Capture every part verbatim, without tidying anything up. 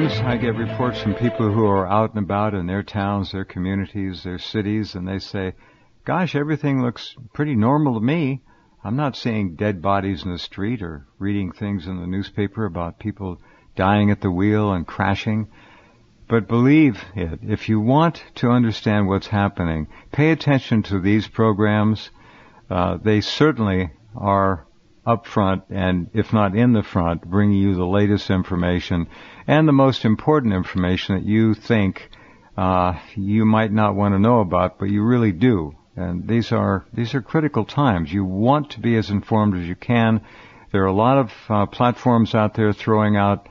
Sometimes I get reports from people who are out and about in their towns, their communities, their cities, and they say, gosh, everything looks pretty normal to me. I'm not seeing dead bodies in the street or reading things in the newspaper about people dying at the wheel and crashing. But believe it, if you want to understand what's happening, pay attention to these programs. Uh, they certainly are up front, and if not in the front, bringing you the latest information and the most important information that you think uh, you might not want to know about, but you really do. And these are these are critical times. You want to be as informed as you can. There are a lot of uh, platforms out there throwing out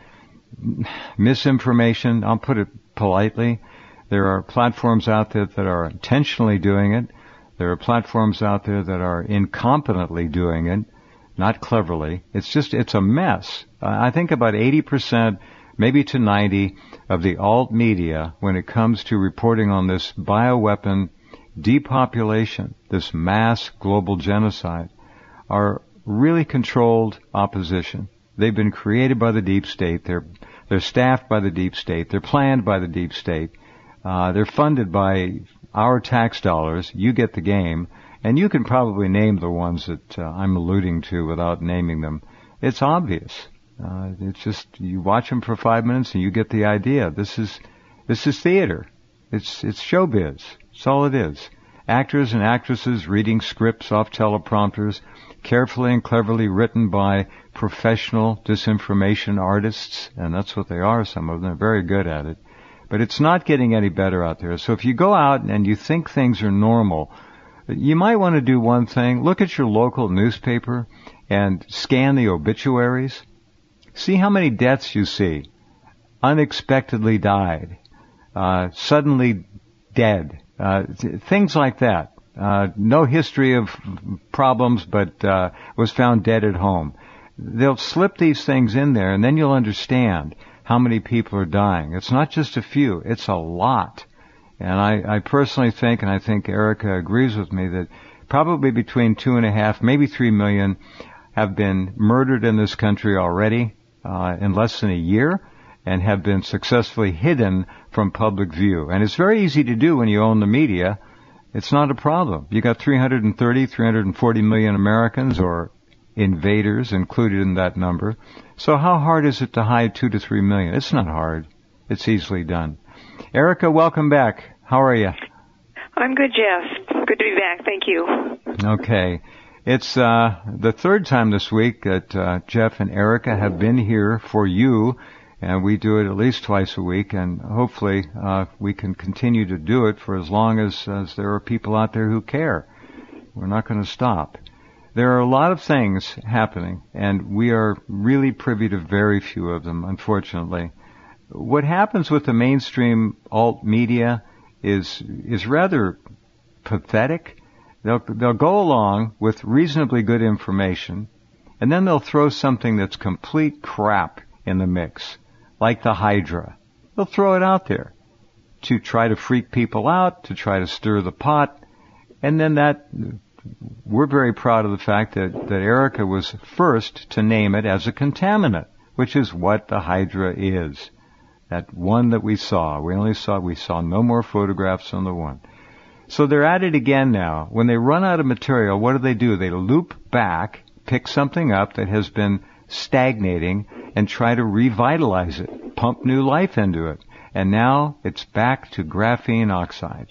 misinformation. I'll put it politely. There are platforms out there that are intentionally doing it. There are platforms out there that are incompetently doing it, not cleverly. It's just, it's a mess. I think about eighty percent, maybe to ninety, of the alt media, when it comes to reporting on this bioweapon depopulation, this mass global genocide, are really controlled opposition. They've been created by the deep state. They're they're staffed by the deep state. They're planned by the deep state. Uh, they're funded by our tax dollars. You get the game. And you can probably name the ones that uh, I'm alluding to without naming them. It's obvious. Uh, it's just, you watch them for five minutes and you get the idea. This is, this is theater. It's, it's showbiz. That's all it is. Actors and actresses reading scripts off teleprompters, carefully and cleverly written by professional disinformation artists, and that's what they are, some of them. They're very good at it. But it's not getting any better out there. So if you go out and you think things are normal, you might want to do one thing. Look at your local newspaper and scan the obituaries. See how many deaths you see. Unexpectedly died. Uh, suddenly dead. Uh, th- things like that. Uh, no history of problems, but uh, was found dead at home. They'll slip these things in there, and then you'll understand how many people are dying. It's not just a few. It's a lot. And I, I personally think, and I think Erica agrees with me, that probably between two and a half, maybe three million have been murdered in this country already uh, in less than a year and have been successfully hidden from public view. And it's very easy to do when you own the media. It's not a problem. You got three hundred thirty, three hundred forty million Americans or invaders included in that number. So how hard is it to hide two to three million? It's not hard. It's easily done. Erica, welcome back. How are you? I'm good, Jeff. Good to be back. Thank you. Okay. It's uh the third time this week that uh, Jeff and Erica have been here for you, and we do it at least twice a week, and hopefully uh we can continue to do it for as long as, as there are people out there who care. We're not going to stop. There are a lot of things happening, and we are really privy to very few of them, unfortunately. What happens with the mainstream alt media is is rather pathetic. They'll they'll go along with reasonably good information, and then they'll throw something that's complete crap in the mix, like the Hydra. They'll throw it out there to try to freak people out, to try to stir the pot, and then that, we're very proud of the fact that, that Erica was first to name it as a contaminant, which is what the Hydra is. That one that we saw. We only saw, we saw no more photographs on the one. So they're at it again now. When they run out of material, what do they do? They loop back, pick something up that has been stagnating, and try to revitalize it, pump new life into it. And now it's back to graphene oxide.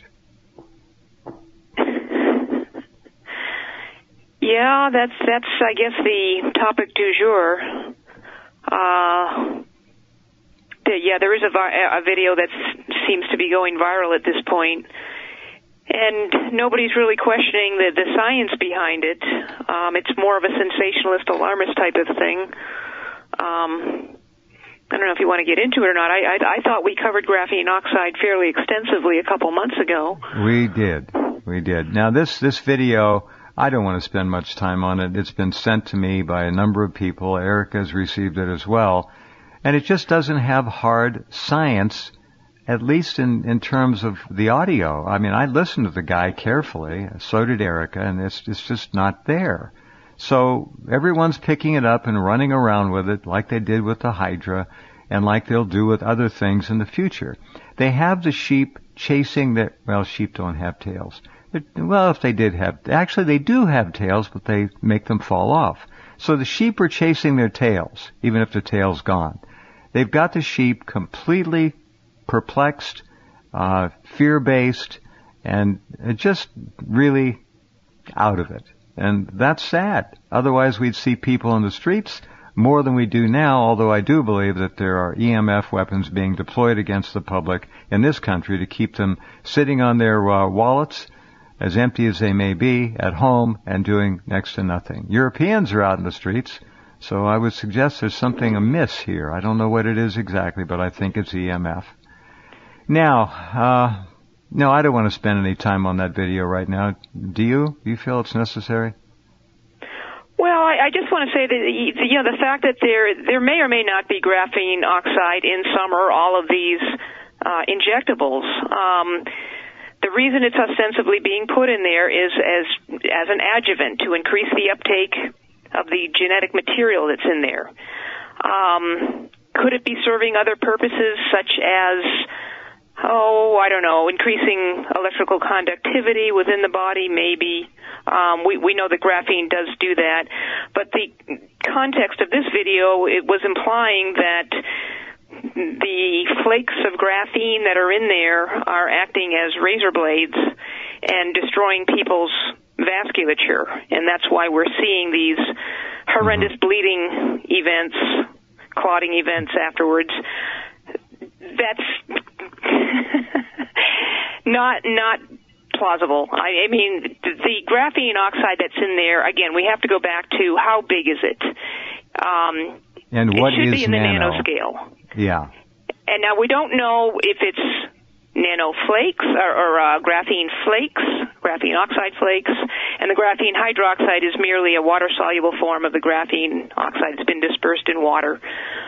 Yeah, that's, that's, I guess, the topic du jour. Uh, yeah, there is a, vi- a video that seems to be going viral at this point, and nobody's really questioning the, the science behind it. Um, it's more of a sensationalist, alarmist type of thing. Um, I don't know if you want to get into it or not. I, I, I thought we covered graphene oxide fairly extensively a couple months ago. We did. We did. Now, this, this video, I don't want to spend much time on it. It's been sent to me by a number of people. Erica's received it as well. And it just doesn't have hard science, at least in, in terms of the audio. I mean, I listened to the guy carefully, so did Erica, and it's, it's just not there. So everyone's picking it up and running around with it like they did with the Hydra. and like they'll do with other things in the future. They have the sheep chasing their, well, sheep don't have tails. Well, if they did have, actually they do have tails, but they make them fall off. So the sheep are chasing their tails, even if the tail's gone. They've got the sheep completely perplexed, uh, fear-based, and just really out of it. And that's sad. Otherwise we'd see people on the streets more than we do now, although I do believe that there are E M F weapons being deployed against the public in this country to keep them sitting on their uh, wallets, as empty as they may be, at home and doing next to nothing. Europeans are out in the streets, so I would suggest there's something amiss here. I don't know what it is exactly, but I think it's E M F. Now, uh, no, I don't want to spend any time on that video right now. Do you? Do you feel it's necessary? Well, I, I just want to say that, you know, the fact that there there may or may not be graphene oxide in some or all of these uh, injectables. Um, the reason it's ostensibly being put in there is as as an adjuvant to increase the uptake of the genetic material that's in there. Um, could it be serving other purposes such as, oh, I don't know, increasing electrical conductivity within the body? Maybe. Um, we, we know that graphene does do that. But the context of this video, it was implying that the flakes of graphene that are in there are acting as razor blades and destroying people's vasculature. And that's why we're seeing these horrendous mm-hmm. bleeding events, clotting events afterwards. That's not not plausible. I, I mean, the graphene oxide that's in there, again, we have to go back to how big is it? Um, and what it should is be in the nano? nanoscale. Yeah. And now we don't know if it's nano flakes or, or uh, graphene flakes, graphene oxide flakes, and the graphene hydroxide is merely a water-soluble form of the graphene oxide that's been dispersed in water.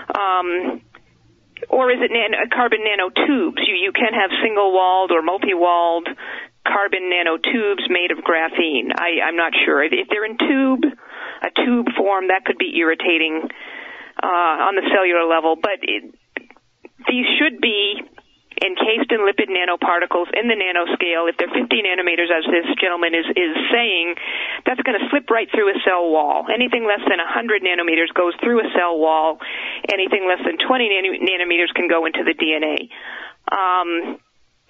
Um, or is it nano, carbon nanotubes? You, you can have single-walled or multi-walled carbon nanotubes made of graphene. I, I'm not sure. If, if they're in tube, a tube form, that could be irritating uh, on the cellular level. But it, these should be encased in lipid nanoparticles in the nanoscale. If they're fifty nanometers, as this gentleman is, is saying, that's going to slip right through a cell wall. Anything less than one hundred nanometers goes through a cell wall. Anything less than twenty nanometers can go into the D N A. Um,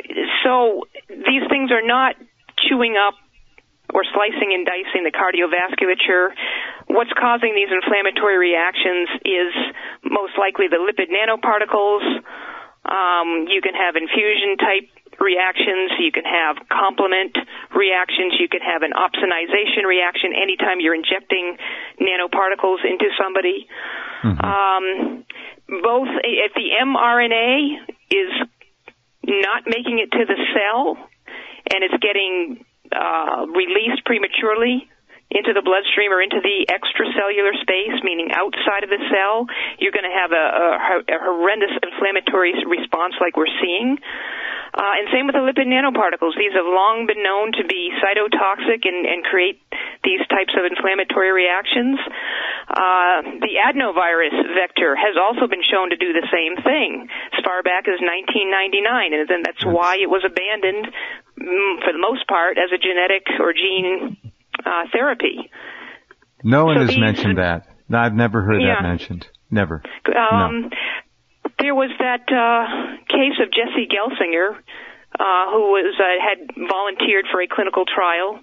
so these things are not chewing up or slicing and dicing the cardiovasculature. What's causing these inflammatory reactions is most likely the lipid nanoparticles. Um, you can have infusion-type reactions. You can have complement reactions. You can have an opsonization reaction anytime you're injecting nanoparticles into somebody. Mm-hmm. Um, both, if the mRNA is not making it to the cell and it's getting uh, released prematurely into the bloodstream or into the extracellular space, meaning outside of the cell, you're going to have a, a, a horrendous inflammatory response like we're seeing. Uh, and same with the lipid nanoparticles. These have long been known to be cytotoxic and, and create these types of inflammatory reactions. Uh, the adenovirus vector has also been shown to do the same thing as far back as nineteen ninety-nine, and then that's why it was abandoned, for the most part, as a genetic or gene uh, therapy. No one so has these, mentioned that. No, I've never heard yeah. that mentioned. Never. Um, no. There was that uh, case of Jesse Gelsinger, uh, who was uh, had volunteered for a clinical trial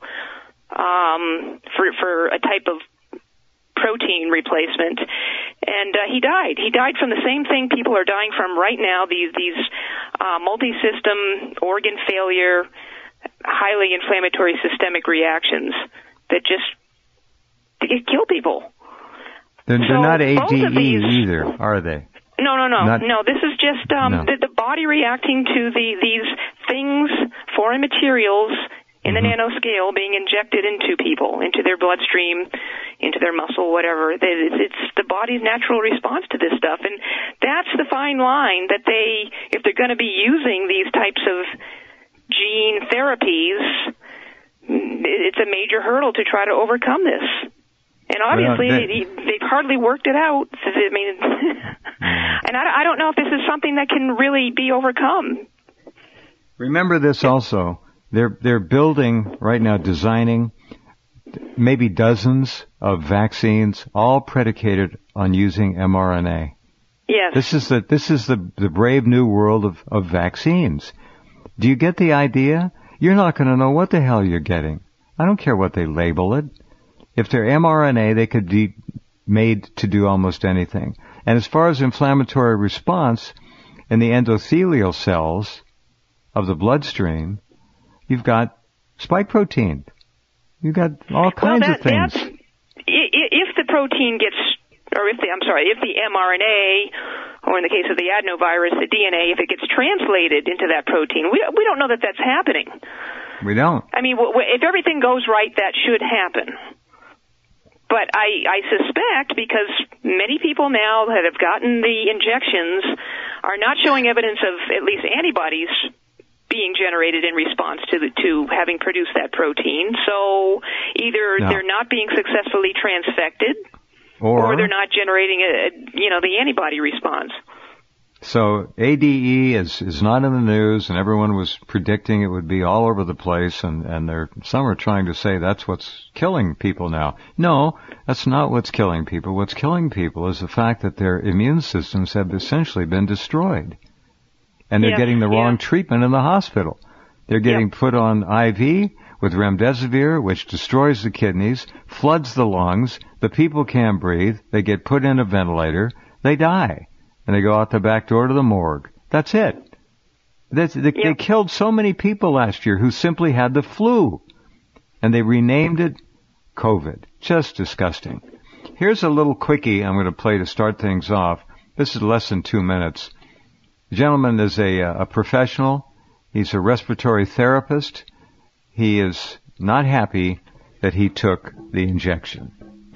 um, for for a type of protein replacement, and uh, he died. He died from the same thing people are dying from right now, these, these uh, multi-system organ failure, highly inflammatory systemic reactions that just it kill people. They're, they're so not A D E these, either, are they? No, no, no. Not, no, this is just um, no. the, the body reacting to the these things, foreign materials, in the mm-hmm. nanoscale being injected into people, into their bloodstream, into their muscle, whatever. It's, it's the body's natural response to this stuff. And that's the fine line that they, if they're going to be using these types of gene therapies, it's a major hurdle to try to overcome this. And obviously, well, they, they've hardly worked it out. I mean, and I, I don't know if this is something that can really be overcome. Remember this also. They're they're building right now, designing maybe dozens of vaccines, all predicated on using mRNA. Yes. This is the this is the the brave new world of, of vaccines. Do you get the idea? You're not going to know what the hell you're getting. I don't care what they label it. If they're mRNA, they could be made to do almost anything. And as far as inflammatory response in the endothelial cells of the bloodstream, you've got spike protein. You've got all kinds well, that, of things. That's, if the protein gets, or if the, I'm sorry, if the mRNA, or in the case of the adenovirus, the D N A, if it gets translated into that protein, we we don't know that that's happening. We don't. I mean, if everything goes right, that should happen. But I, I suspect, because many people now that have gotten the injections are not showing evidence of at least antibodies being generated in response to the, to having produced that protein. So either no. they're not being successfully transfected, or, or they're not generating a, a, you know, the antibody response. So A D E is is not in the news, and everyone was predicting it would be all over the place, and and there some are trying to say that's what's killing people now. No, that's not what's killing people. What's killing people is the fact that their immune systems have essentially been destroyed, and they're yeah, getting the wrong yeah. treatment in the hospital. They're getting yep. put on I V with remdesivir, which destroys the kidneys, floods the lungs. The people can't breathe. They get put in a ventilator. They die. And they go out the back door to the morgue. That's it. That's, they, yeah. they killed so many people last year who simply had the flu. And they renamed it COVID. Just disgusting. Here's a little quickie I'm going to play to start things off. This is less than two minutes. The gentleman is a, a professional. He's a respiratory therapist. He is not happy that he took the injection.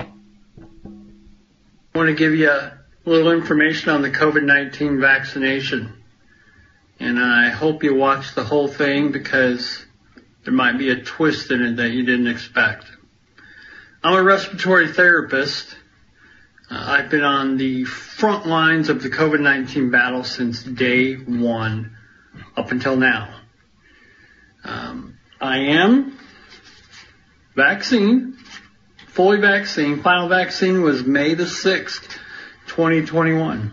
I want to give you a little information on the COVID nineteen vaccination. And I hope you watch the whole thing, because there might be a twist in it that you didn't expect. I'm a respiratory therapist. Uh, I've been on the front lines of the COVID nineteen battle since day one up until now. Um, I am vaccine, fully vaccine. Final vaccine was May the sixth, twenty twenty-one.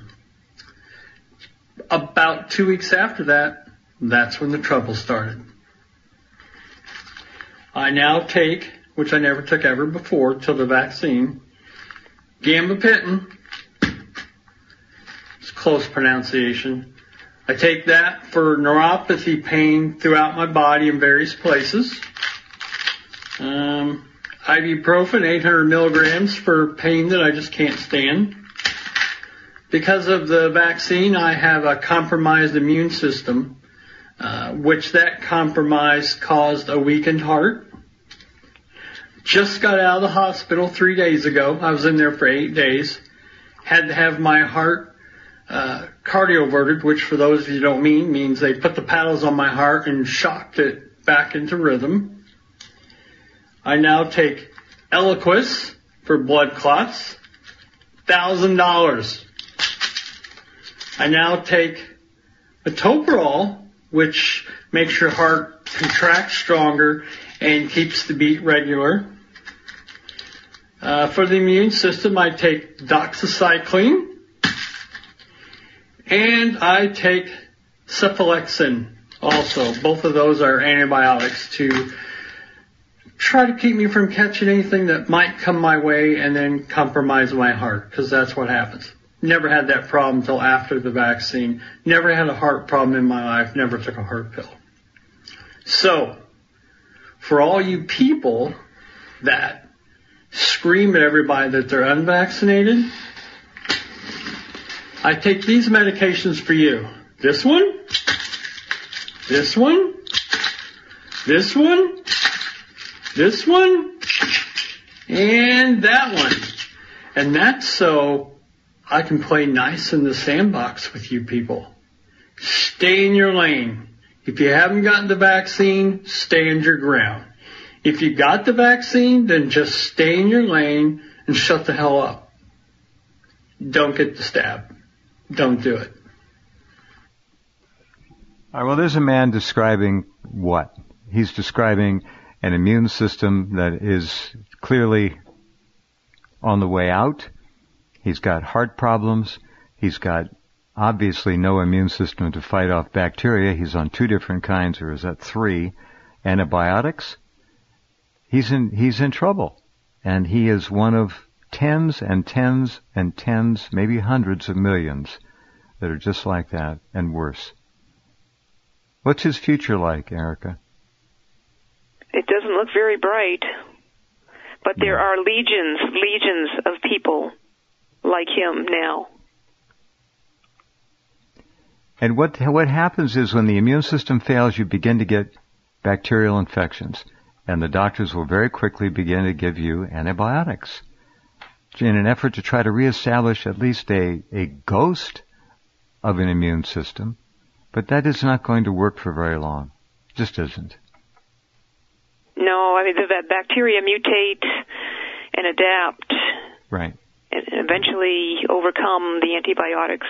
About two weeks after that, that's when the trouble started. I now take, which I never took ever before till the vaccine, gabapentin. It's close pronunciation. I take that for neuropathy pain throughout my body in various places. Um, ibuprofen, eight hundred milligrams for pain that I just can't stand. Because of the vaccine, I have a compromised immune system, uh, which that compromise caused a weakened heart. Just got out of the hospital three days ago. I was in there for eight days. Had to have my heart uh, cardioverted, which for those of you who don't mean, means they put the paddles on my heart and shocked it back into rhythm. I now take Eliquis for blood clots, one thousand dollars. I now take metoprolol, which makes your heart contract stronger and keeps the beat regular. Uh, for the immune system, I take doxycycline, and I take cephalexin also. Both of those are antibiotics to try to keep me from catching anything that might come my way and then compromise my heart, because that's what happens. Never had that problem until after the vaccine. Never had a heart problem in my life. Never took a heart pill. So, for all you people that scream at everybody that they're unvaccinated, I take these medications for you. This one, this one, this one, this one, and that one. And that's so I can play nice in the sandbox with you people. Stay in your lane. If you haven't gotten the vaccine, stand your ground. If you got the vaccine, then just stay in your lane and shut the hell up. Don't get the stab. Don't do it. All right, well, there's a man describing what? He's describing an immune system that is clearly on the way out. He's got heart problems. He's got obviously no immune system to fight off bacteria. He's on two different kinds, or is that three, antibiotics. He's in, he's in trouble. And he is one of tens and tens and tens, maybe hundreds of millions that are just like that and worse. What's his future like, Erica? It doesn't look very bright. But there are legions, legions of people like him now. And what what happens is when the immune system fails, you begin to get bacterial infections. And the doctors will very quickly begin to give you antibiotics in an effort to try to reestablish at least a, a ghost of an immune system. But that is not going to work for very long. It just isn't. No, I mean, the, the bacteria mutate and adapt. Right. And eventually overcome the antibiotics.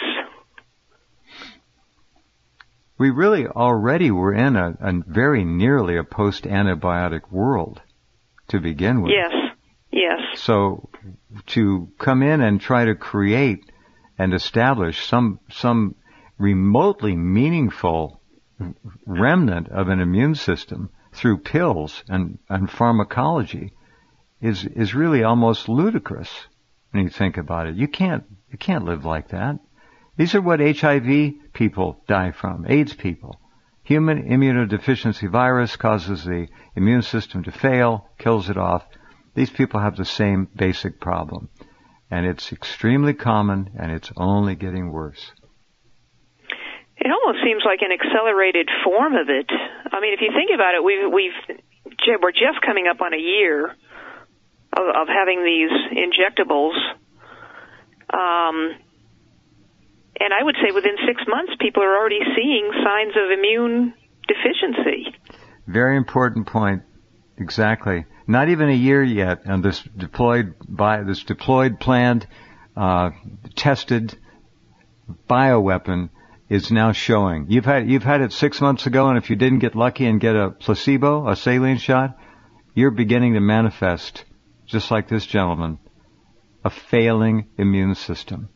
We really already were in a, a very nearly a post-antibiotic world to begin with. Yes, yes. So to come in and try to create and establish some some remotely meaningful remnant of an immune system through pills and, and pharmacology is is really almost ludicrous when you think about it. You can't you can't live like that. These are what H I V people die from, AIDS people. Human immunodeficiency virus causes the immune system to fail, kills it off. These people have the same basic problem. And it's extremely common, and it's only getting worse. It almost seems like an accelerated form of it. I mean, if you think about it, we've, we've we're just coming up on a year of, of having these injectables. Um, and I would say within six months, people are already seeing signs of immune deficiency. Very important point. Exactly. Not even a year yet, and this deployed by this deployed, planned, uh, tested bioweapon is now showing. You've had you've had it six months ago, and if you didn't get lucky and get a placebo, a saline shot, you're beginning to manifest, just like this gentleman, a failing immune system.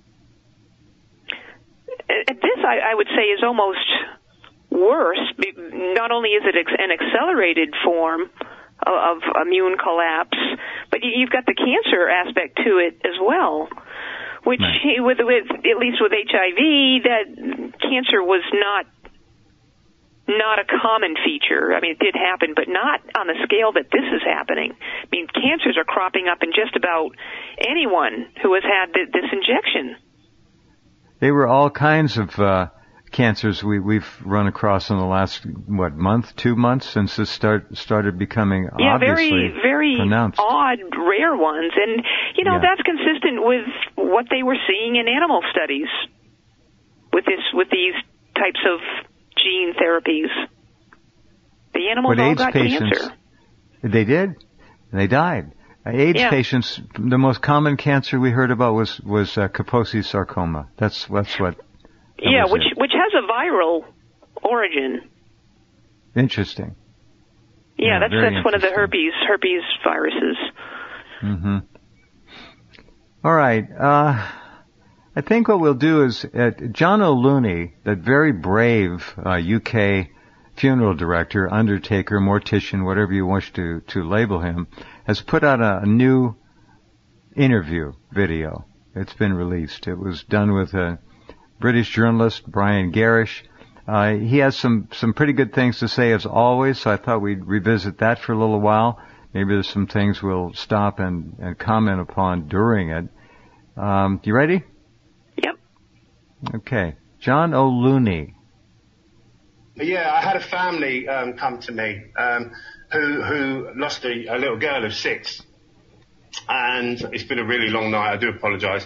This, I, I would say, is almost worse. Not only is it an accelerated form of immune collapse, but you've got the cancer aspect to it as well, which right. with, with at least with H I V, that cancer was not not a common feature. I mean, it did happen, but not on the scale that this is happening. I mean, cancers are cropping up in just about anyone who has had th- this injection. They were all kinds of uh, cancers we, we've run across in the last, what, month, two months since this start, started becoming yeah, obviously very, very pronounced. odd, rare ones. And, you know, yeah. that's consistent with what they were seeing in animal studies with this, with these types of gene therapies. The animals but all AIDS got patients, cancer. They did. They died. AIDS yeah. patients, the most common cancer we heard about was was uh, Kaposi sarcoma. That's that's what. That yeah, was which it. which has a viral origin. Interesting. Yeah, yeah that's that's one of the herpes herpes viruses. Mm-hmm. All right. Uh, I think what we'll do is uh, John O'Looney, that very brave uh, U K funeral director, undertaker, mortician, whatever you wish to, to label him, has put out a, a new interview video. It's been released. It was done with a British journalist, Brian Garish. Uh, he has some, some pretty good things to say as always, so I thought we'd revisit that for a little while. Maybe there's some things we'll stop and, and comment upon during it. Um, you ready? Yep. Okay. John O'Looney. Yeah, I had a family um, come to me um, who who lost a, a little girl of six, and it's been a really long night. I do apologise.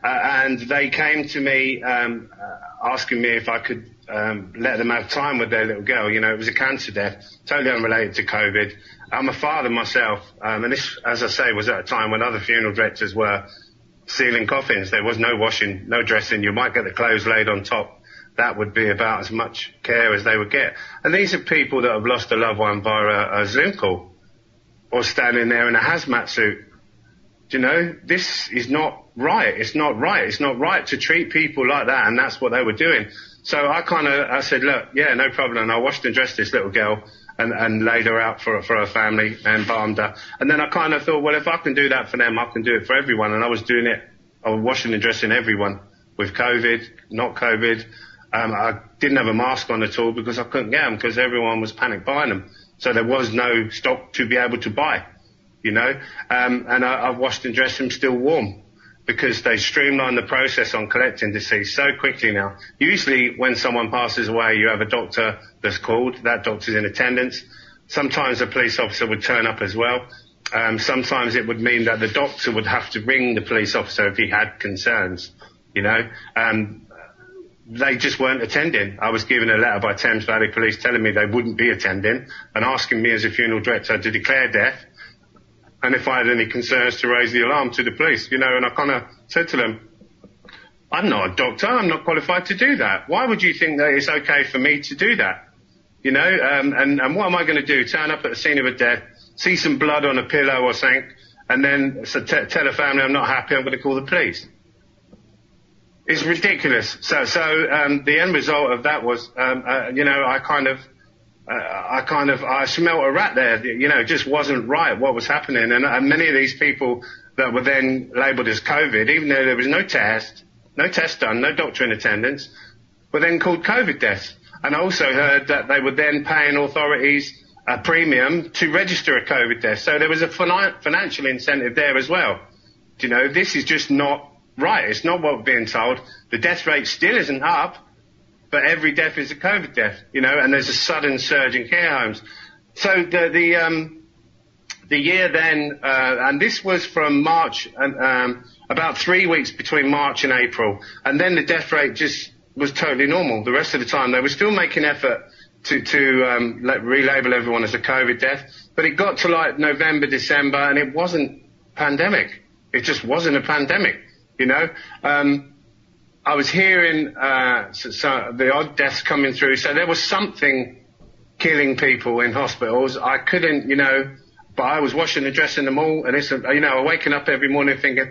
uh, and they came to me um, uh, asking me if I could um, let them have time with their little girl. You know, it was a cancer death, totally unrelated to COVID. I'm a father myself, um, and this, as I say, was at a time when other funeral directors were sealing coffins. There was no washing, no dressing. You might get the clothes laid on top. That would be about as much care as they would get. And these are people that have lost a loved one via a, a Zoom call or standing there in a hazmat suit. Do you know, this is not right. It's not right. It's not right to treat people like that, and that's what they were doing. So I kind of, I said, look, yeah, no problem. And I washed and dressed this little girl and, and laid her out for, for her family and embalmed her. And then I kind of thought, well, if I can do that for them, I can do it for everyone. And I was doing it, I was washing and dressing everyone with COVID, not COVID. Um, I didn't have a mask on at all because I couldn't get them because everyone was panic buying them. So there was no stock to be able to buy, you know. Um, and I, I've washed and dressed them still warm because they streamlined the process on collecting deceased so quickly now. Usually when someone passes away, you have a doctor that's called. That doctor's in attendance. Sometimes a police officer would turn up as well. Um, sometimes it would mean that the doctor would have to ring the police officer if he had concerns, you know. Um, They just weren't attending. I was given a letter by Thames Valley Police telling me they wouldn't be attending and asking me as a funeral director to declare death and if I had any concerns to raise the alarm to the police, you know, and I kind of said to them, I'm not a doctor, I'm not qualified to do that. Why would you think that it's okay for me to do that? You know, um, and, and what am I going to do? Turn up at the scene of a death, see some blood on a pillow or something, and then so t- tell a family I'm not happy, I'm going to call the police? It's ridiculous. So, so um, the end result of that was, um, uh, you know, I kind of, uh, I kind of, I smelt a rat there. You know, it just wasn't right what was happening. And, and many of these people that were then labelled as COVID, even though there was no test, no test done, no doctor in attendance, were then called COVID deaths. And I also heard that they were then paying authorities a premium to register a COVID death. So there was a fin- financial incentive there as well. Do you know, this is just not right. It's not what we're being told. The death rate still isn't up, but every death is a COVID death, you know, and there's a sudden surge in care homes. So the the um the year then, uh, and this was from March, and um, about three weeks between March and April, and then the death rate just was totally normal. The rest of the time, they were still making effort to to um, let, relabel everyone as a COVID death, but it got to like November, December, and it wasn't pandemic. It just wasn't a pandemic. You know, um, I was hearing uh, so, so the odd deaths coming through. So there was something killing people in hospitals. I couldn't, you know, but I was washing and dressing them all. And it's, you know, waking up every morning thinking,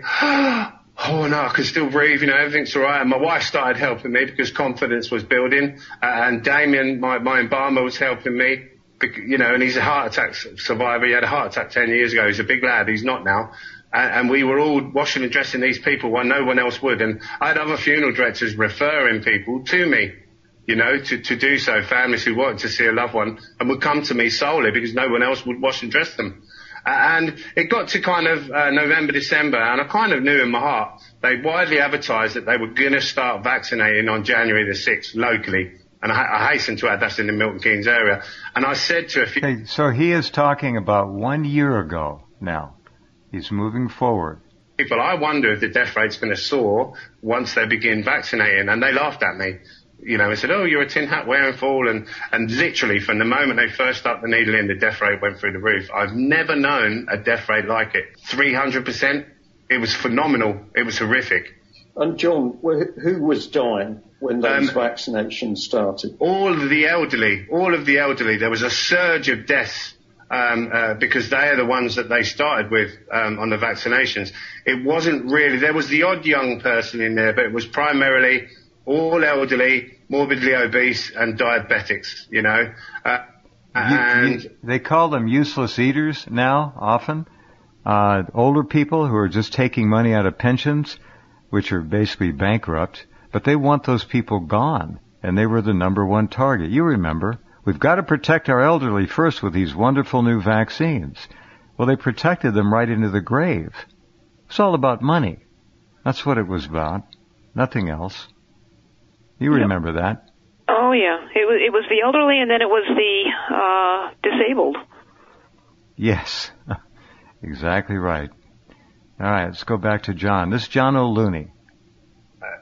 oh, no, I can still breathe. You know, everything's all right. And my wife started helping me because confidence was building. Uh, and Damien, my, my embalmer, was helping me. You know, and he's a heart attack survivor. He had a heart attack ten years ago. He's a big lad. He's not now. And we were all washing and dressing these people while no one else would. And I had other funeral directors referring people to me, you know, to, to do so, families who wanted to see a loved one and would come to me solely because no one else would wash and dress them. And it got to kind of uh, November, December, and I kind of knew in my heart they widely advertised that they were going to start vaccinating on January the sixth locally. And I, I hasten to add that's in the Milton Keynes area. And I said to a few... Okay, so he is talking about one year ago now. He's moving forward. People, I wonder if the death rate's going to soar once they begin vaccinating. And they laughed at me, you know, and said, oh, you're a tin hat wearing fool. And, and literally from the moment they first stuck the needle in, the death rate went through the roof. I've never known a death rate like it. three hundred percent. It was phenomenal. It was horrific. And John, who was dying when those um, vaccinations started? All of the elderly, all of the elderly. There was a surge of deaths. Um, uh, because they are the ones that they started with um, on the vaccinations. It wasn't really, there was the odd young person in there, but it was primarily all elderly, morbidly obese and diabetics, you know. Uh, and you, you, they call them useless eaters now, often. Uh, older people who are just taking money out of pensions, which are basically bankrupt, but they want those people gone, and they were the number one target. You remember. We've got to protect our elderly first with these wonderful new vaccines. Well, they protected them right into the grave. It's all about money. That's what it was about. Nothing else. You remember that? Oh, yeah. It was, it was the elderly, and then it was the uh, disabled. Yes. Exactly right. All right, let's go back to John. This is John O'Looney.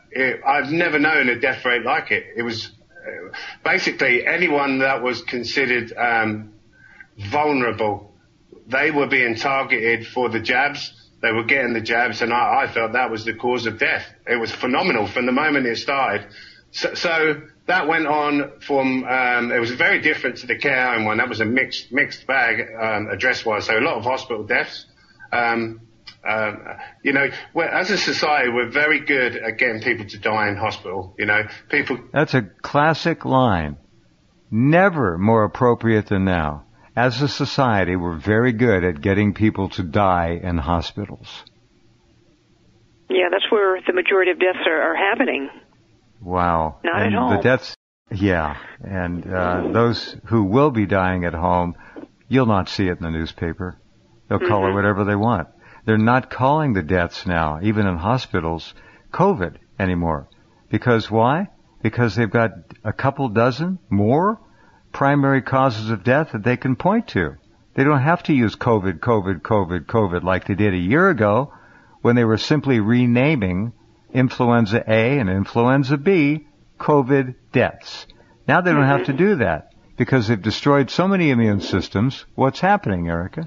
it, I've never known a death rate like it. It was uh, basically anyone that was considered um, vulnerable, they were being targeted for the jabs. They were getting the jabs, and I, I felt that was the cause of death. It was phenomenal from the moment it started. So, so that went on from, um, it was very different to the care home one. That was a mixed, mixed bag, um, address-wise. So a lot of hospital deaths. Um, um, you know, we're, as a society, we're very good at getting people to die in hospital. You know, people. That's a classic line. Never more appropriate than now. As a society, we're very good at getting people to die in hospitals. Yeah, that's where the majority of deaths are, are happening. Wow. Not and at home. The deaths, yeah. And uh, those who will be dying at home, you'll not see it in the newspaper. They'll call mm-hmm. it whatever they want. They're not calling the deaths now, even in hospitals, COVID anymore. Because why? Because they've got a couple dozen more primary causes of death that they can point to. They don't have to use COVID, COVID, COVID, COVID like they did a year ago when they were simply renaming influenza A and influenza B COVID deaths. Now they don't have to do that because they've destroyed so many immune systems. What's happening, Erica?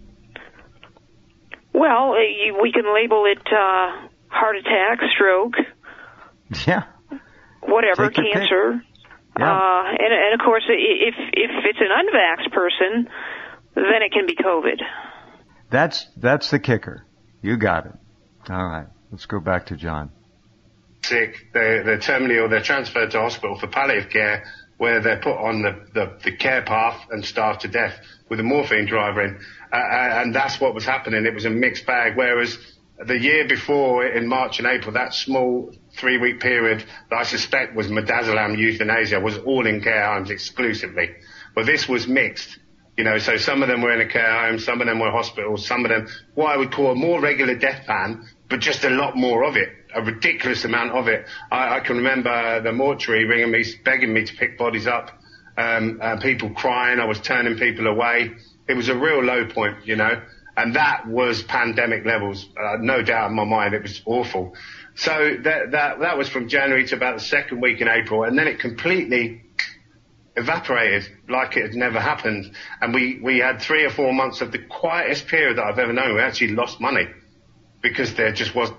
Well, we can label it uh, heart attack, stroke, yeah, whatever, Take cancer. Yeah. Uh, and, and of course, if if it's an unvaxxed person, then it can be COVID. That's that's the kicker. You got it. All right. Let's go back to John. Sick. They're, they're terminally ill. They're transferred to hospital for palliative care, where they're put on the, the, the care path and starved to death with a morphine driver in. Uh, and that's what was happening. It was a mixed bag. Whereas the year before, in March and April, that small three-week period that I suspect was midazolam euthanasia was all in care homes exclusively. Well, this was mixed. You know, so some of them were in a care home, some of them were hospitals, some of them what I would call a more regular death ban, but just a lot more of it, a ridiculous amount of it. I, I can remember the mortuary ringing me, begging me to pick bodies up, um, uh, people crying, I was turning people away. It was a real low point, you know, and that was pandemic levels, uh, no doubt in my mind. It was awful. So that, that, that was from January to about the second week in April, and then it completely evaporated like it had never happened. And we, we had three or four months of the quietest period that I've ever known. We actually lost money because there just wasn't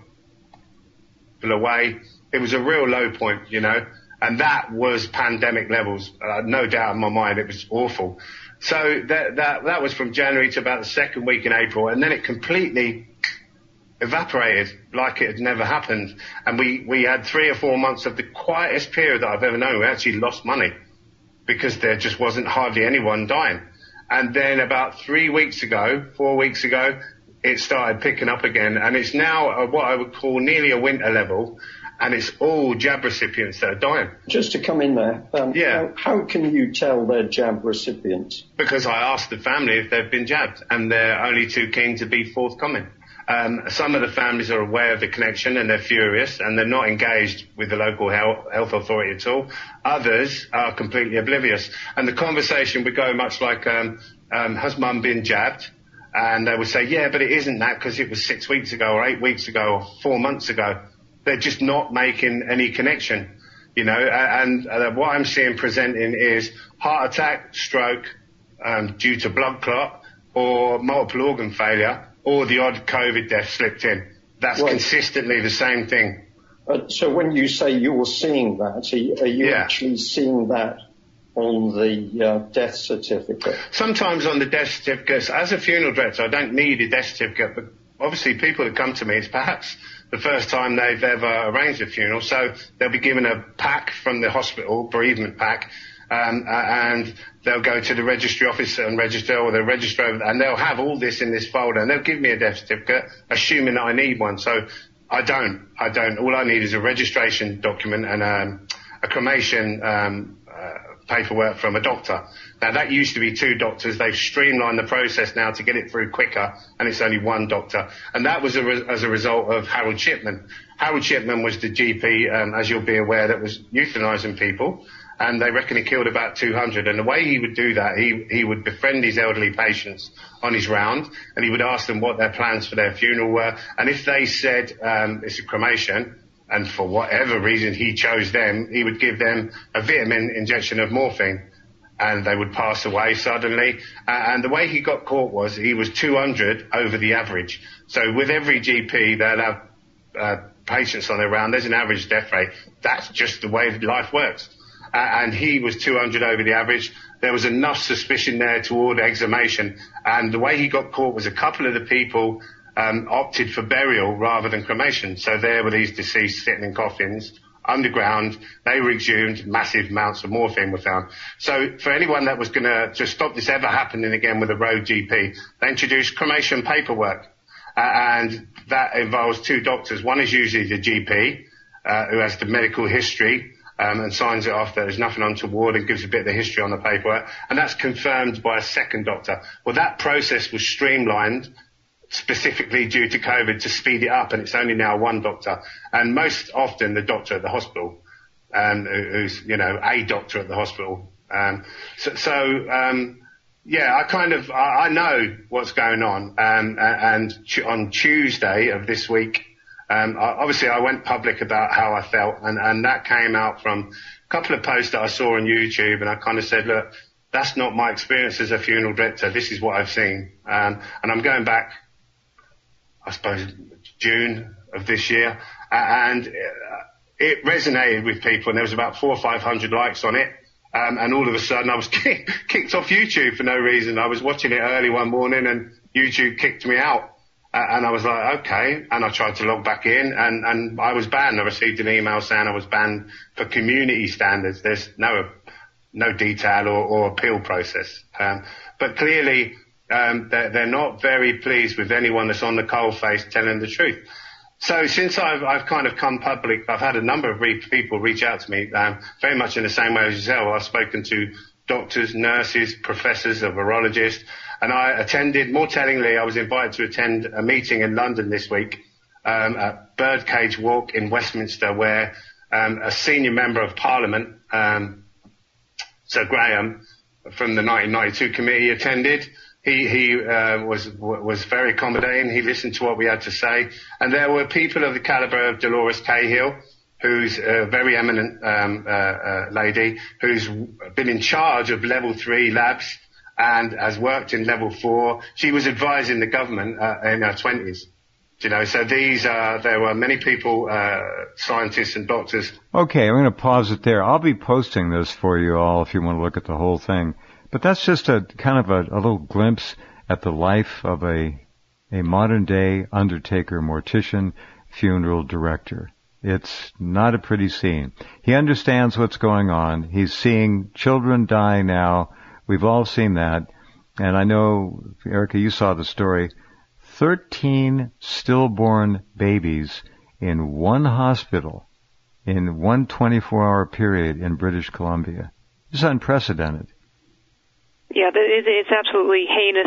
away. It was a real low point, you know, and that was pandemic levels. Uh, no doubt in my mind. It was awful. So that, that, that was from January to about the second week in April, and then it completely evaporated like it had never happened. And we, we had three or four months of the quietest period that I've ever known. We actually lost money because there just wasn't hardly anyone dying. And then about three weeks ago, four weeks ago, it started picking up again. And it's now what I would call nearly a winter level. And it's all jab recipients that are dying. Just to come in there, um, yeah. how, how can you tell they're jab recipients? Because I asked the family if they've been jabbed, and they're only too keen to be forthcoming. Um, some of the families are aware of the connection and they're furious and they're not engaged with the local health, health authority at all. Others are completely oblivious. And the conversation would go much like, um, um, has mum been jabbed? And they would say, yeah, but it isn't that because it was six weeks ago or eight weeks ago or four months ago. They're just not making any connection, you know, and uh, what I'm seeing presenting is heart attack, stroke, um, due to blood clot or multiple organ failure, or the odd COVID death slipped in. That's right. Consistently the same thing. Uh, so when you say you're seeing that, are you, are you yeah. actually seeing that on the uh, death certificate? Sometimes on the death certificates. As a funeral director, I don't need a death certificate, but obviously people that come to me, it's perhaps the first time they've ever arranged a funeral, so they'll be given a pack from the hospital, bereavement pack, um, uh, and they'll go to the registry office and register, or they'll register, and they'll have all this in this folder, and they'll give me a death certificate, assuming that I need one. So I don't. I don't. All I need is a registration document and um, a cremation um, uh, paperwork from a doctor. Now, that used to be two doctors. They've streamlined the process now to get it through quicker, and it's only one doctor. And that was a re- as a result of Harold Shipman. Harold Shipman was the G P, um, as you'll be aware, that was euthanizing people, and they reckon he killed about two hundred. And the way he would do that, he, he would befriend his elderly patients on his round, and he would ask them what their plans for their funeral were. And if they said um, it's a cremation, and for whatever reason he chose them, he would give them a vitamin injection of morphine, and they would pass away suddenly. Uh, and the way he got caught was he was two hundred over the average. So with every G P, they'll have uh, patients on their round. There's an average death rate. That's just the way life works. Uh, and he was two hundred over the average. There was enough suspicion there toward exhumation. And the way he got caught was a couple of the people um, opted for burial rather than cremation. So there were these deceased sitting in coffins underground. They were exhumed. Massive amounts of morphine were found. So for anyone that was going to to stop this ever happening again with a road G P, they introduced cremation paperwork. Uh, and that involves two doctors. One is usually the G P, uh, who has the medical history, um, and signs it off that there's nothing untoward and gives a bit of the history on the paperwork. And that's confirmed by a second doctor. Well, that process was streamlined specifically due to COVID to speed it up, and it's only now one doctor. And most often the doctor at the hospital, um, who's, you know, a doctor at the hospital. Um, so, so um, yeah, I kind of, I, I know what's going on. Um, and on Tuesday of this week, um, I, obviously I went public about how I felt, and, and that came out from a couple of posts that I saw on YouTube, and I kind of said, look, that's not my experience as a funeral director. This is what I've seen. Um, and I'm going back, I suppose, June of this year, and it resonated with people, and there was about four or five hundred likes on it, um, and all of a sudden I was kicked off YouTube for no reason. I was watching it early one morning, and YouTube kicked me out, uh, and I was like, okay, and I tried to log back in, and, and I was banned. I received an email saying I was banned for community standards. There's no no detail or, or appeal process, um, but clearly Um, they're, they're not very pleased with anyone that's on the coalface telling the truth. So since I've, I've kind of come public, I've had a number of re- people reach out to me, um, very much in the same way as yourself. I've spoken to doctors, nurses, professors, a virologist, and I attended, more tellingly, I was invited to attend a meeting in London this week, um, at Birdcage Walk in Westminster, where um, a senior member of Parliament, um, Sir Graham, from the nineteen ninety-two committee attended. He, he, uh, was, was very accommodating. He listened to what we had to say. And there were people of the caliber of Dolores Cahill, who's a very eminent, um, uh, uh, lady, who's been in charge of level three labs and has worked in level four. She was advising the government, uh, in her twenties. You know, so these, uh, there were many people, uh, scientists and doctors. Okay, I'm going to pause it there. I'll be posting this for you all if you want to look at the whole thing. But that's just a kind of a, a little glimpse at the life of a a modern day undertaker, mortician, funeral director. It's not a pretty scene. He understands what's going on. He's seeing children die now. We've all seen that. And I know, Erica, you saw the story. Thirteen stillborn babies in one hospital in one twenty-four hour period in British Columbia. It's unprecedented. Yeah, it's absolutely heinous.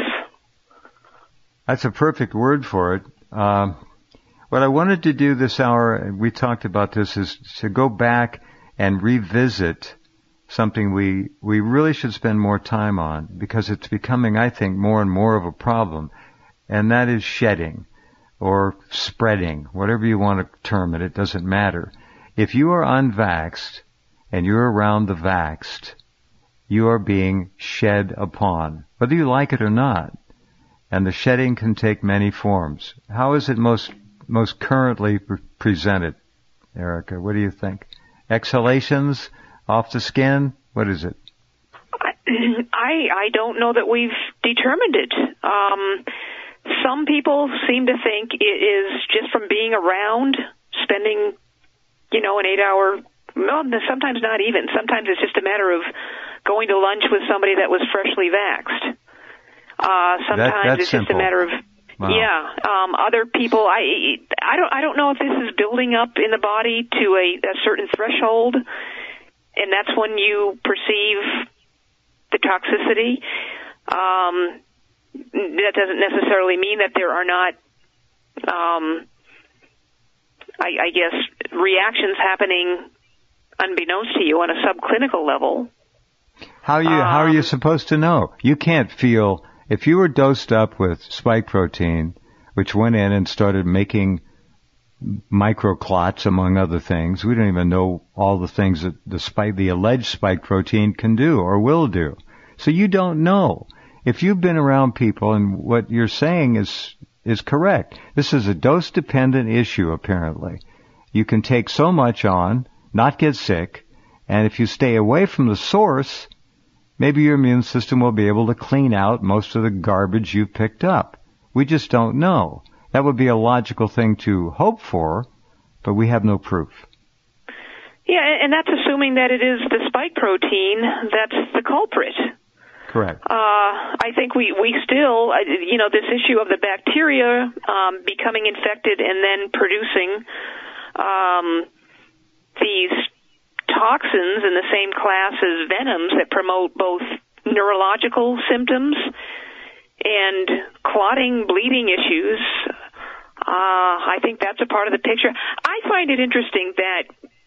That's a perfect word for it. Um, what I wanted to do this hour, and we talked about this, is to go back and revisit something we we really should spend more time on, because it's becoming, I think, more and more of a problem, and that is shedding or spreading, whatever you want to term it. It doesn't matter. If you are unvaxxed and you're around the vaxxed, you are being shed upon, whether you like it or not. And the shedding can take many forms. How is it most most currently pre- presented, Erica? What do you think? Exhalations off the skin? What is it? I I don't know that we've determined it. Um, some people seem to think it is just from being around, spending, you know, an eight-hour. Well, sometimes not even. Sometimes it's just a matter of going to lunch with somebody that was freshly vaxxed. Uh, sometimes that, it's simple. just a matter of, wow. yeah, um, other people, I, I don't, I don't know if this is building up in the body to a, a certain threshold, and that's when you perceive the toxicity. Um, that doesn't necessarily mean that there are not, um, I, I guess, reactions happening unbeknownst to you on a subclinical level. How you um, how are you supposed to know? You can't feel, if you were dosed up with spike protein, which went in and started making microclots, among other things. We don't even know all the things that the spike, the alleged spike protein can do or will do. So you don't know. If you've been around people and what you're saying is, is correct. This is a dose-dependent issue, apparently. You can take so much on, not get sick, and if you stay away from the source, maybe your immune system will be able to clean out most of the garbage you've picked up. We just don't know. That would be a logical thing to hope for, but we have no proof. Yeah, and that's assuming that it is the spike protein that's the culprit. Correct. Uh, I think we, we still, you know, this issue of the bacteria um, becoming infected and then producing um, these toxins in the same class as venoms that promote both neurological symptoms and clotting, bleeding issues. Uh, I think that's a part of the picture. I find it interesting that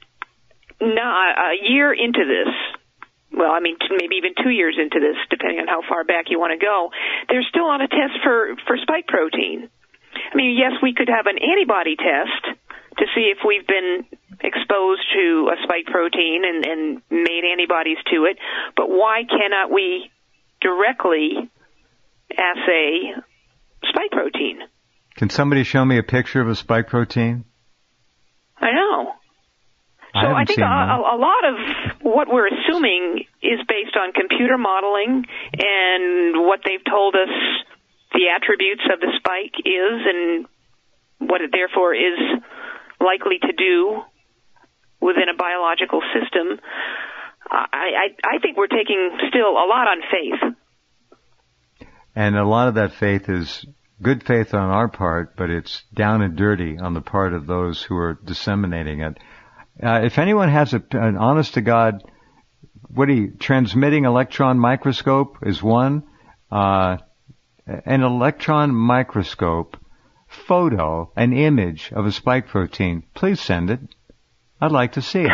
now, a year into this, well, I mean, maybe even two years into this, depending on how far back you want to go, there's still on a test for, for spike protein. I mean, yes, we could have an antibody test to see if we've been exposed to a spike protein and, and made antibodies to it, but why cannot we directly assay spike protein? Can somebody show me a picture of a spike protein? I know. I so I think a, a, a lot of what we're assuming is based on computer modeling and what they've told us the attributes of the spike is and what it therefore is likely to do within a biological system. I, I, I think we're taking still a lot on faith. And a lot of that faith is good faith on our part, but it's down and dirty on the part of those who are disseminating it. Uh, if anyone has a, an honest-to-God, what are you, transmitting electron microscope is one, uh, an electron microscope photo, an image of a spike protein, please send it. I'd like to see it.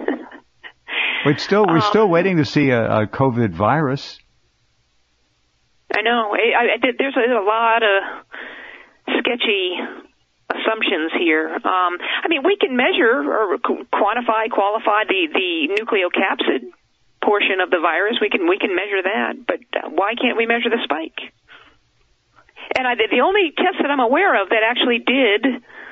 we're still, we're um, still waiting to see a, a COVID virus. I know. I, I, there's a, a lot of sketchy assumptions here. Um, I mean, we can measure or quantify, qualify the, the nucleocapsid portion of the virus. We can we can measure that, but why can't we measure the spike? And I, the only test that I'm aware of that actually did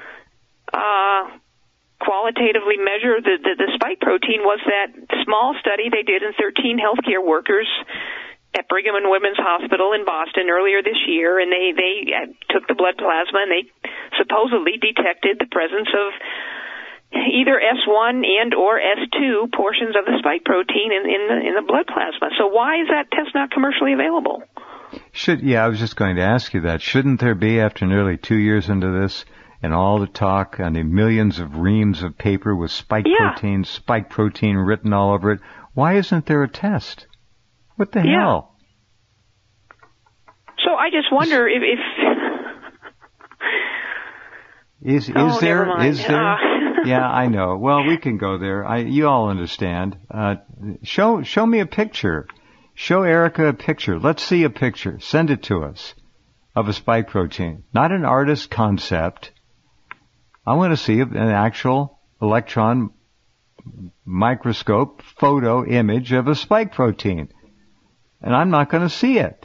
uh, qualitatively measure the, the, the spike protein was that small study they did in thirteen healthcare workers at Brigham and Women's Hospital in Boston earlier this year, and they, they took the blood plasma and they supposedly detected the presence of either S one and or S two portions of the spike protein in, in the in the blood plasma. So why is that test not commercially available? Should yeah, I was just going to ask you that. Shouldn't there be, after nearly two years into this, and all the talk and the millions of reams of paper with spike yeah. protein, spike protein written all over it, why isn't there a test? What the yeah. hell? So I just wonder if... if is is oh, there? Is there? Uh, yeah, I know. Well, we can go there. I, you all understand. Uh, show show me a picture. Show Erica a picture. Let's see a picture. Send it to us of a spike protein. Not an artist concept. I want to see an actual electron microscope photo image of a spike protein. And I'm not going to see it.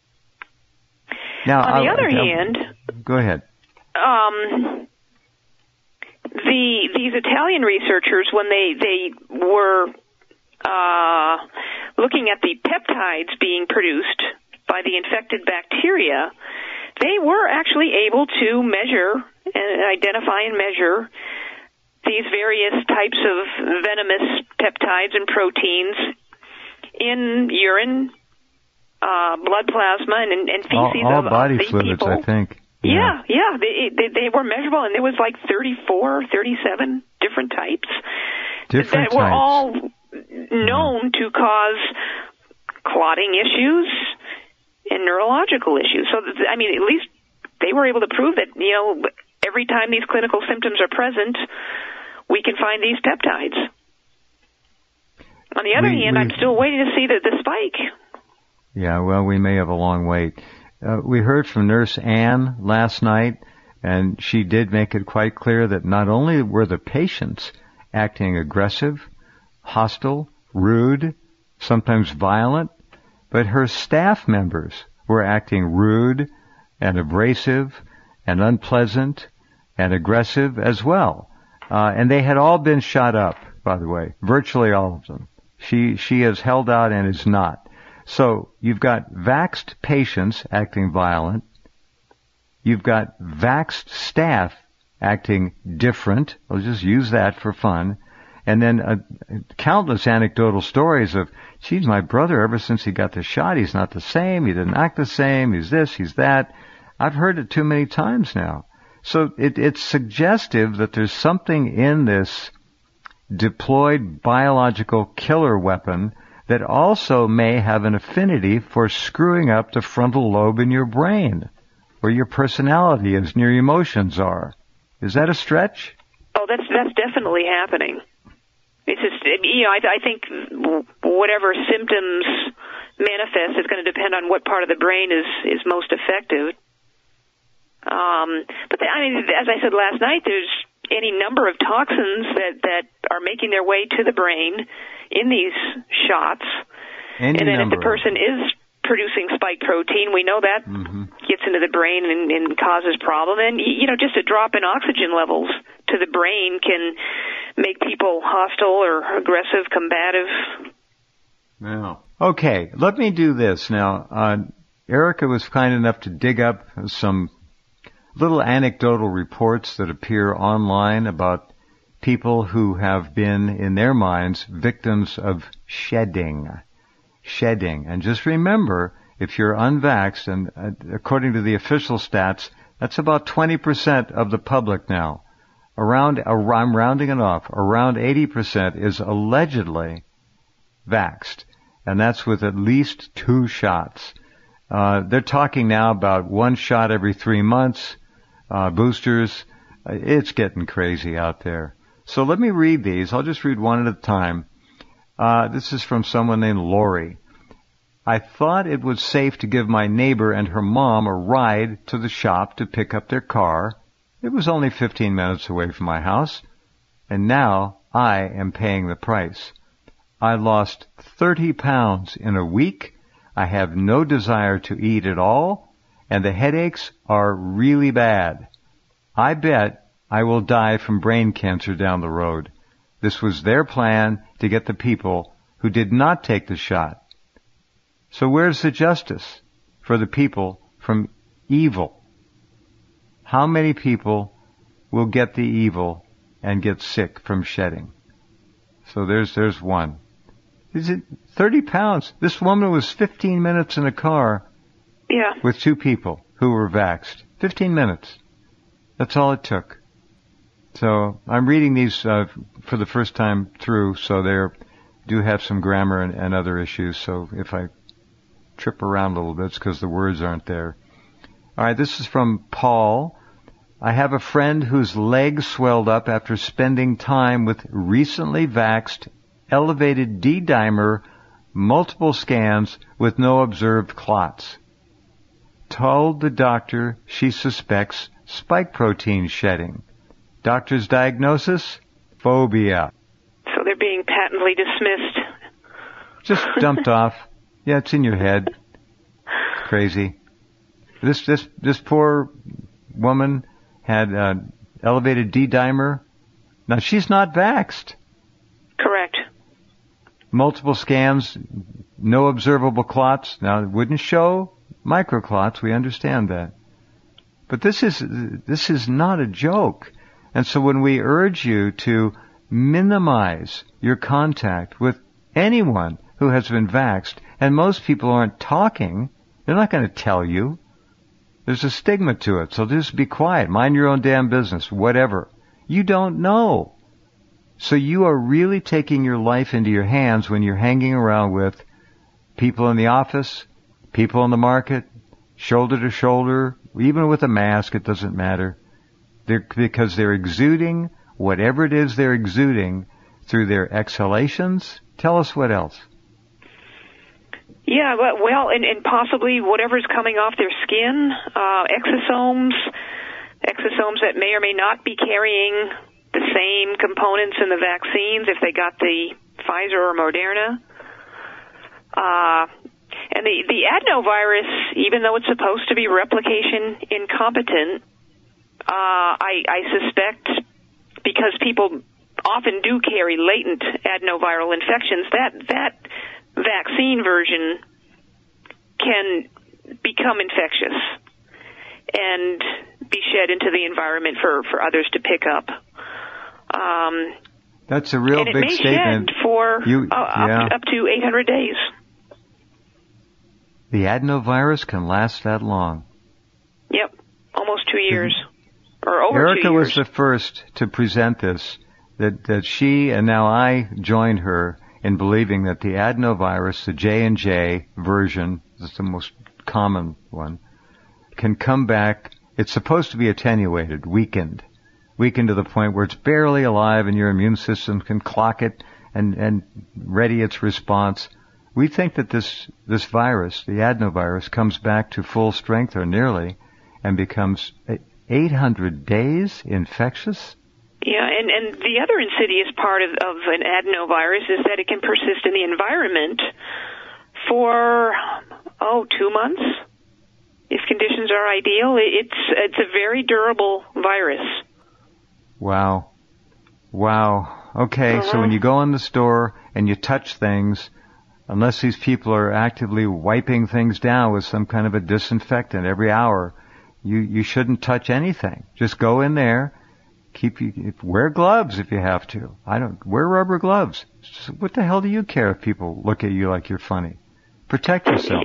Now, on the I'll, other I'll, hand, go ahead. Um, the these Italian researchers, when they they were uh, looking at the peptides being produced by the infected bacteria, they were actually able to measure and identify and measure these various types of venomous peptides and proteins in urine, uh, blood plasma, and, and feces all, all of body these fluids, people. I think. Yeah, yeah, yeah. They, they they were measurable, and there was like thirty-four, thirty-seven different types different that were types. all known yeah. to cause clotting issues and neurological issues. So, I mean, at least they were able to prove that, you know, every time these clinical symptoms are present, we can find these peptides. On the other we, hand, I'm still waiting to see the, the spike. Yeah, well, we may have a long wait. Uh, we heard from Nurse Ann last night, And she did make it quite clear that not only were the patients acting aggressive, hostile, rude, sometimes violent, but her staff members were acting rude and abrasive and unpleasant and aggressive as well. Uh, and they had all been shot up, by the way, virtually all of them. She, she has held out and is not. So you've got vaxxed patients acting violent. You've got vaxxed staff acting different. I'll just use that for fun. And then uh, countless anecdotal stories of, geez, my brother, ever since he got the shot, he's not the same. He didn't act the same. He's this, he's that. I've heard it too many times now. So it, it's suggestive that there's something in this deployed biological killer weapon that also may have an affinity for screwing up the frontal lobe in your brain, where your personality is and your emotions are. Is that a stretch? Oh, that's that's definitely happening. It's just, you know, I, I think whatever symptoms manifest is going to depend on what part of the brain is, is most affected. Um, but the, I mean, as I said last night, there's any number of toxins that, that are making their way to the brain in these shots. Any and then number. if the person is producing spike protein, we know that mm-hmm. gets into the brain and, and causes problem. And, you know, just a drop in oxygen levels to the brain can make people hostile or aggressive, combative. Yeah. Okay, let me do this now. Uh, Erica was kind enough to dig up some little anecdotal reports that appear online about people who have been, in their minds, victims of shedding. Shedding. And just remember, if you're unvaxxed, and uh, according to the official stats, that's about twenty percent of the public now. Around, uh, I'm rounding it off, around eighty percent is allegedly vaxxed. And that's with at least two shots. Uh, they're talking now about one shot every three months, uh, boosters. Uh, it's getting crazy out there. So let me read these. I'll just read one at a time. Uh, this is from someone named Lori. I thought it was safe to give my neighbor and her mom a ride to the shop to pick up their car. It was only fifteen minutes away from my house. And now I am paying the price. I lost thirty pounds in a week. I have no desire to eat at all, and the headaches are really bad. I bet I will die from brain cancer down the road. This was their plan to get the people who did not take the shot. So where's the justice for the people from evil? How many people will get the evil and get sick from shedding? So there's there's one. Is it thirty pounds? This woman was fifteen minutes in a car yeah. with two people who were vaxxed. fifteen minutes. That's all it took. So I'm reading these uh, for the first time through, so they do have some grammar and, and other issues. So if I trip around a little bit, it's because the words aren't there. All right, this is from Paul. I have a friend whose leg swelled up after spending time with recently vaxxed elevated D-dimer, multiple scans with no observed clots. Told the doctor she suspects spike protein shedding. Doctor's diagnosis? Phobia. So they're being patently dismissed. Just dumped off. Yeah, it's in your head. It's crazy. This this this poor woman had uh, elevated D-dimer. Now she's not vaxxed. Correct. Multiple scans, no observable clots. Now, it wouldn't show microclots. We understand that. But this is, this is not a joke. And so when we urge you to minimize your contact with anyone who has been vaxxed, and most people aren't talking, they're not going to tell you. There's a stigma to it. So just be quiet. Mind your own damn business. Whatever. You don't know. So you are really taking your life into your hands when you're hanging around with people in the office, people in the market, shoulder to shoulder, even with a mask, it doesn't matter. They're, because they're exuding whatever it is they're exuding through their exhalations. Tell us what else. Yeah, well, and, and possibly whatever's coming off their skin, uh, exosomes, exosomes that may or may not be carrying the same components in the vaccines if they got the Pfizer or Moderna. Uh, and the, the adenovirus, even though it's supposed to be replication incompetent, uh, I, I suspect because people often do carry latent adenoviral infections, that, that vaccine version can become infectious and be shed into the environment for, for others to pick up. Um, That's a real big statement. And it may shed for you, uh, yeah. up, up to eight hundred days. The adenovirus can last that long. Yep, almost two years, or over Erica two years. was the first to present this, that, that she, and now I joined her in believing that the adenovirus, the J and J version, that's the most common one, can come back. It's supposed to be attenuated, weakened, weakened to the point where it's barely alive and your immune system can clock it and, and ready its response. We think that this, this virus, the adenovirus, comes back to full strength or nearly and becomes eight hundred days infectious. Yeah, and, and the other insidious part of, of an adenovirus is that it can persist in the environment for, oh, two months? If conditions are ideal, it's it's a very durable virus. Wow. Wow. Okay, Uh-huh. so when you go in the store and you touch things, unless these people are actively wiping things down with some kind of a disinfectant every hour, you, you shouldn't touch anything. Just go in there, keep you, wear gloves if you have to. I don't, wear rubber gloves. What the hell do you care if people look at you like you're funny? Protect yourself.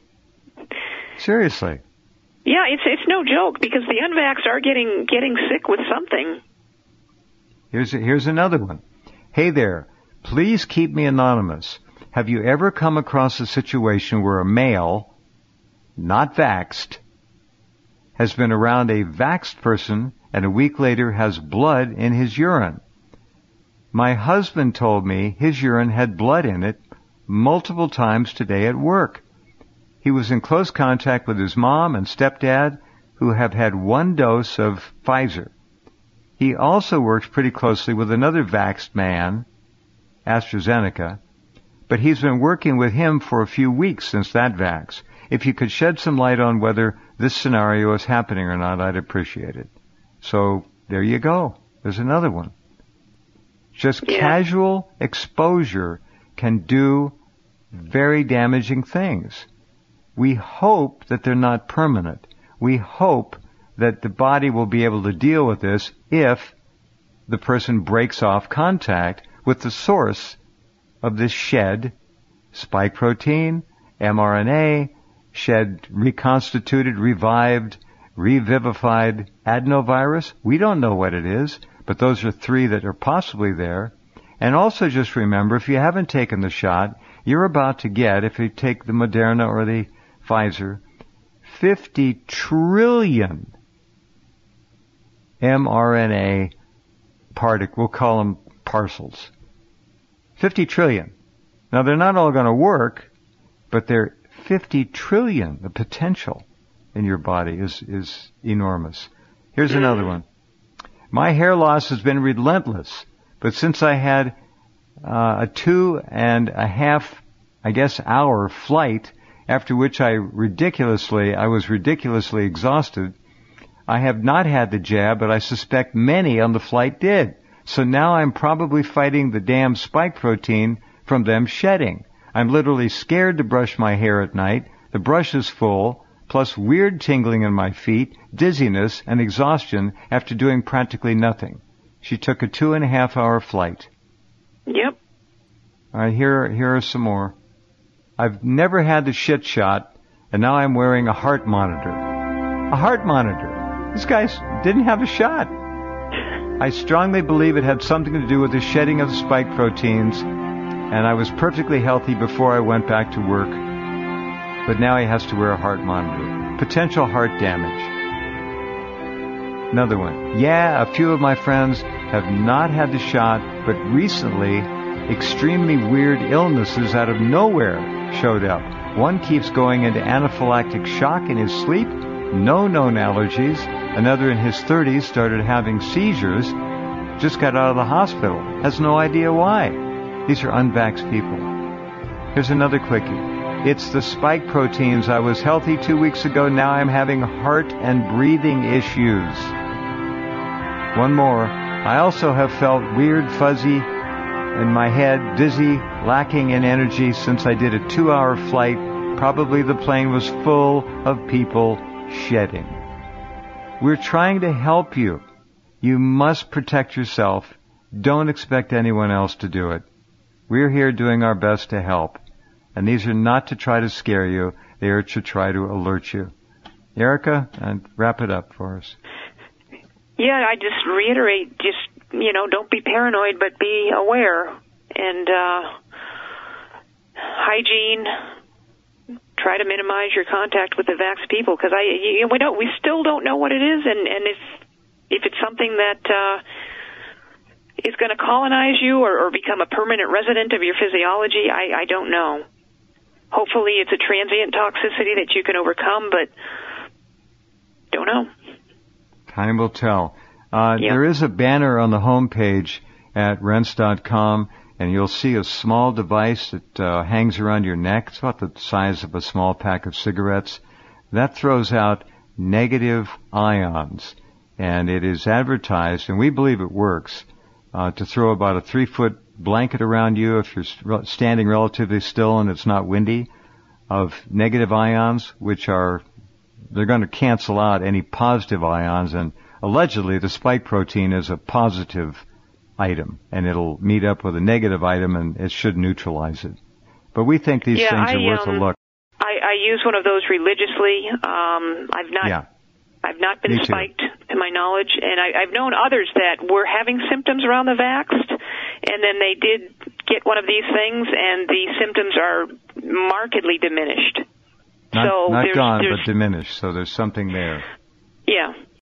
Seriously. Yeah, it's it's no joke because the unvaxxed are getting getting sick with something. Here's here's another one. Hey there, please keep me anonymous. Have you ever come across a situation where a male, not vaxxed, has been around a vaxxed person and a week later has blood in his urine? My husband told me his urine had blood in it multiple times today at work. He was in close contact with his mom and stepdad, who have had one dose of Pfizer. He also works pretty closely with another vaxxed man, AstraZeneca, but he's been working with him for a few weeks since that vax. If you could shed some light on whether this scenario is happening or not, I'd appreciate it. So there you go. There's another one. Just yeah. Casual exposure can do very damaging things. We hope that they're not permanent. We hope that the body will be able to deal with this if the person breaks off contact with the source of this shed spike protein, mRNA, shed reconstituted, revived, revivified adenovirus. We don't know what it is, but those are three that are possibly there. And also just remember, if you haven't taken the shot, you're about to get, if you take the Moderna or the Pfizer, fifty trillion mRNA particles, we'll call them parcels. fifty trillion. Now they're not all going to work, but they're fifty trillion. The potential in your body is, is enormous. Here's another one. My hair loss has been relentless, but since I had uh, a two and a half, I guess, hour flight, after which I ridiculously, I was ridiculously exhausted, I have not had the jab, but I suspect many on the flight did. So now I'm probably fighting the damn spike protein from them shedding. I'm literally scared to brush my hair at night. The brush is full, plus weird tingling in my feet, dizziness, and exhaustion after doing practically nothing. She took a two and a half hour flight. Yep. All right, here, here are some more. I've never had the shit shot, and now I'm wearing a heart monitor. A heart monitor. These guys didn't have a shot. I strongly believe it had something to do with the shedding of the spike proteins, and I was perfectly healthy before I went back to work. But now he has to wear a heart monitor. Potential heart damage. Another one. Yeah, a few of my friends have not had the shot, but recently extremely weird illnesses out of nowhere showed up. One keeps going into anaphylactic shock in his sleep, no known allergies, Another in his thirties started having seizures, just got out of the hospital, has no idea why. These are unvaxxed people. Here's another quickie. It's the spike proteins. I was healthy two weeks ago. Now I'm having heart and breathing issues. One more. I also have felt weird, fuzzy in my head, dizzy, lacking in energy since I did a two-hour flight. Probably the plane was full of people shedding. We're trying to help you. You must protect yourself. Don't expect anyone else to do it. We're here doing our best to help. And these are not to try to scare you. They are to try to alert you. Erica, and wrap it up for us. Yeah, I just reiterate, just, you know, don't be paranoid, but be aware. And uh, hygiene, try to minimize your contact with the vax people, because I, you know, we don't, we still don't know what it is, and, and if if it's something that uh, is going to colonize you or, or become a permanent resident of your physiology, I, I don't know. Hopefully it's a transient toxicity that you can overcome, but don't know. Time will tell. Uh, yep. There is a banner on the homepage at rense dot com, and you'll see a small device that uh, hangs around your neck. It's about the size of a small pack of cigarettes. That throws out negative ions, and it is advertised, and we believe it works, uh, to throw about a three-foot blanket around you if you're standing relatively still and it's not windy, of negative ions, which are, they're going to cancel out any positive ions, and allegedly the spike protein is a positive item, and it'll meet up with a negative item, and it should neutralize it. But we think these yeah, things I, are worth um, a look. I, I use one of those religiously. Um, I've not, yeah. I've not been Me spiked, too. to my knowledge, and I, I've known others that were having symptoms around the vaxxed, and then they did get one of these things, and the symptoms are markedly diminished. Not, so not there's, gone, there's, but diminished. So there's something there. Yeah.